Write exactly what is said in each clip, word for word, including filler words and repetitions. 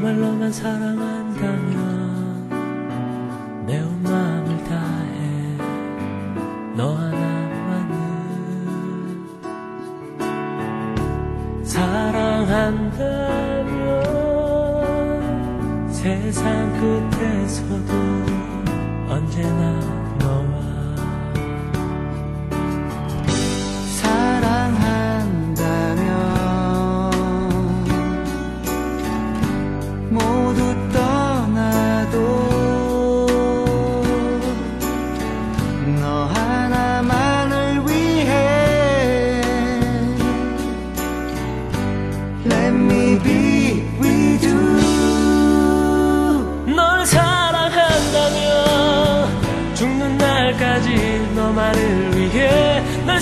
정말로만 사랑한다면 내 온 마음을 다해 너 하나만을 사랑한다면 세상 끝에서도 언제나 너와 사랑한다면 모두 떠나도 너 하나만을 위해 Let me be with you. 널 사랑한다면 죽는 날까지 너만을 위해 널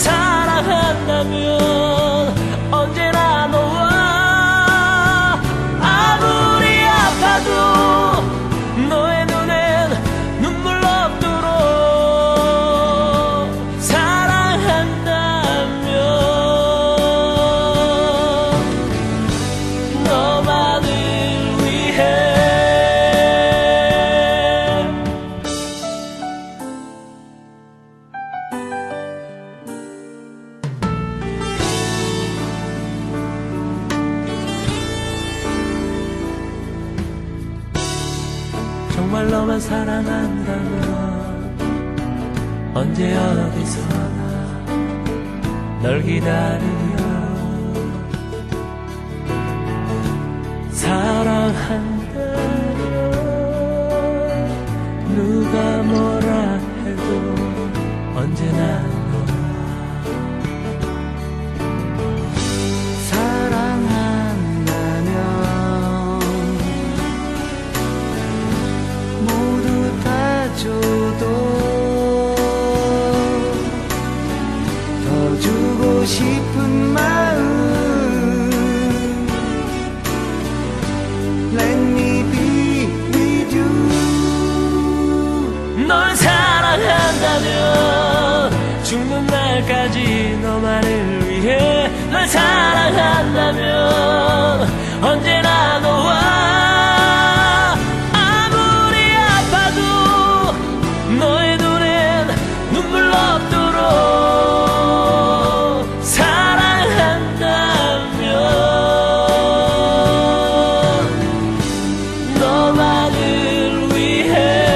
사랑한다면 언제나 너와 아무리 아파도 너의 눈엔 눈물 없도록 사랑한다면 너만을 위해 정말로만 사랑한다면 언제 어디서나 널 기다리며 사랑한다면 누가 뭐라 해도 언제나 너와 사랑한다면 모두 다 줘도 더 주고 싶은 마음 Let me be with you. 널 사랑한다면 죽는 날까지 너만을 위해 널 사랑한다면 언제나 너와 아무리 아파도 너의 눈엔 눈물 없도록 사랑한다면 너만을 위해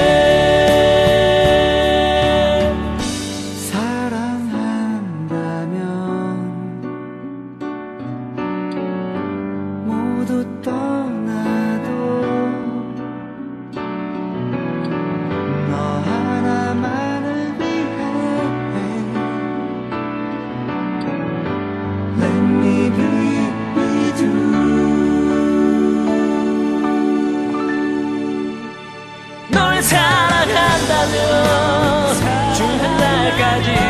모두 떠나도 너 하나만을 위해 Let me be with you. 널 사랑한다면 죽는 날까지